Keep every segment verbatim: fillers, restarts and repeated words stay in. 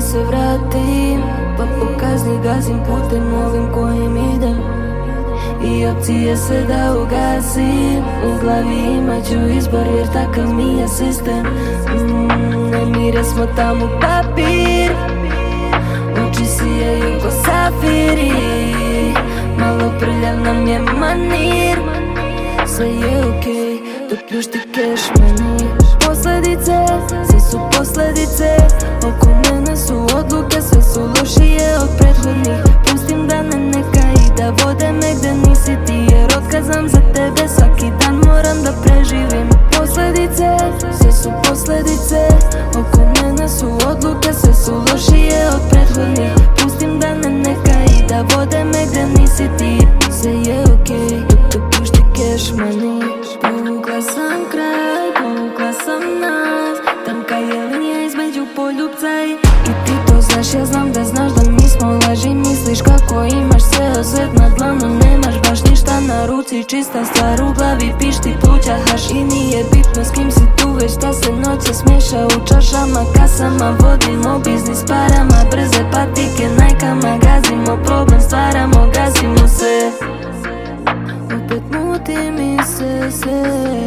se vratim, pa po kazni gazim putem ovim kojim idem. I opcije se da ugasim, u glavi imat ću izbor jer takav mi je sistem. mm, Nemire smo tamo papir, oči sijaju ko safiri, malo prljav nam je manir. Sve je okej, dok pljušti keš meni. Posljedice, sve su posljedice, oko mene su odluke, sve su lošije od prethodnih. Pustim da ne neka i da vode me gde nisi ti, jer otkazam za tebe, svaki dan moram da preživim. Posljedice, sve su posljedice, oko mene su odluke, sve su lošije od prethodnih. Pustim da ne neka i da vode me gde nisi ti. Sve je okej, dok pušti keš meni. Povukla sam kraj, povukla sam nas, tanka je linija između poljubca i ti to znaš. Ja znam da znaš da mi smo laži, misliš kako imaš sve osvet na dlanu, nemaš baš ništa na ruci, čista stvar u glavi, pišti pluća haš. I nije bitno s kim si tu, već šta se noće smiješa u čašama, kasama. Vodimo biznis parama, brze patike, najkama, gazimo problem, stvaramo, gasimo se. Opet muti mi se sve,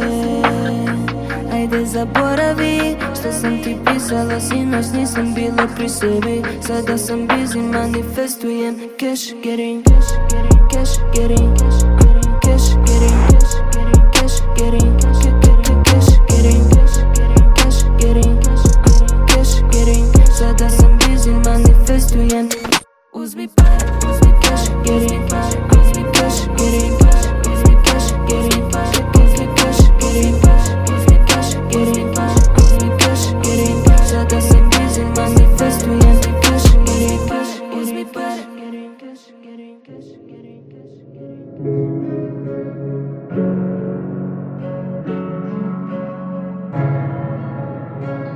ajde zaboravi što sam ti pisala sinoć, nisam bila pri sebi. Sada sam busy, manifestujem cash getting, cash getting, cash getting, cash getting, cash getting, cash getting, cash getting, cash getting. Sada sam busy, manifestujem. Uzmi pare, uzmi cash getting, uzmi cash getting, uzmi cash getting, cash getting, uzmi cash getting, uzmi cash getting. Sada sam busy, manifestujem cash getting, uzmi pare, cash getting, cash getting, cash getting.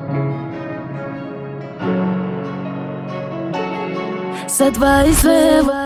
Sa dva i sve